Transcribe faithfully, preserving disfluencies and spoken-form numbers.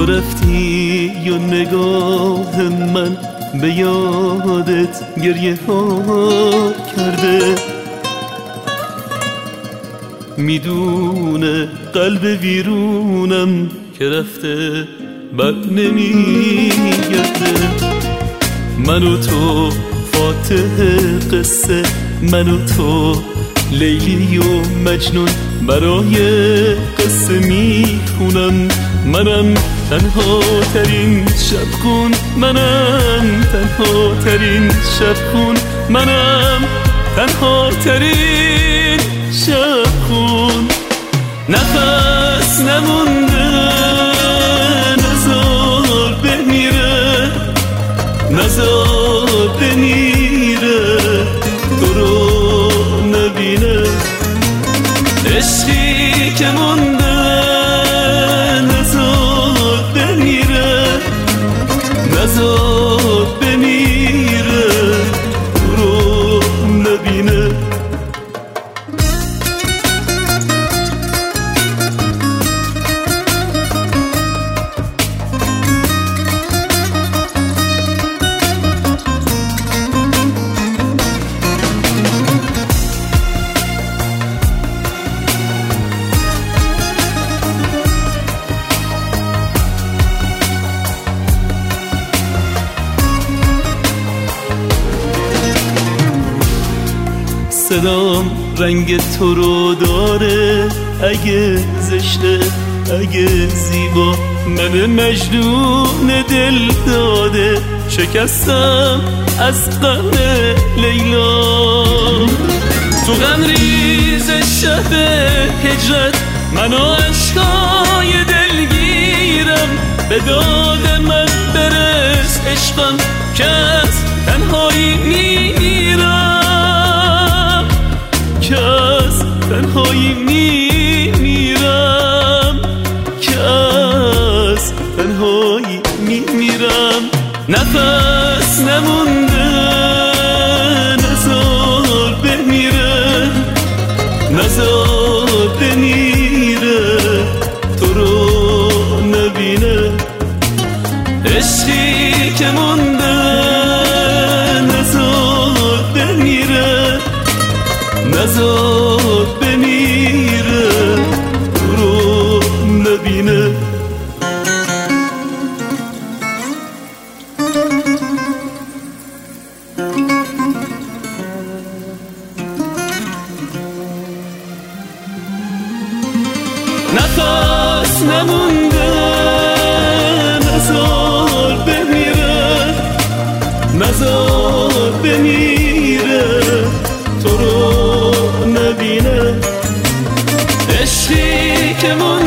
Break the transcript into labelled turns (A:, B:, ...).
A: رفتی و نگاه من به یادت گریه ها کرده، میدونه قلب ویرونم که رفته بر نمیگرده. من و تو فاتح قصه، من و تو لیلی و مجنون برای قصه میخونم. منم تنها ترین شبخون، منم تنها ترین شبخون، منم تنها ترین شبخون. نفس نمونده نزار بمیره، نزار بمیره تو رو نبینه. عشقی که مونده نزار بمیره، نزار بمیره تو رو نبینه. صدام رنگ تو رو داره، اگه زشته اگه زیبا، من مجنون دل داده شکستم از غم لیلا. تو غم ریز شب هجرت من و عشقای دلگیرم، به داد من برس عشقم که از تنهایی میمیرم، که از تنهایی میمیرم، که از تنهایی میمیرم. نفس نمونده نزار بمیره، نزار بمیره تو رو نبینه. عشقی که مونده نزار بمیره، نزار بمیره تو رو نبینه. نفس نمونده نزار بمیره، نزار بمیره تو رو نبینه. عشقی که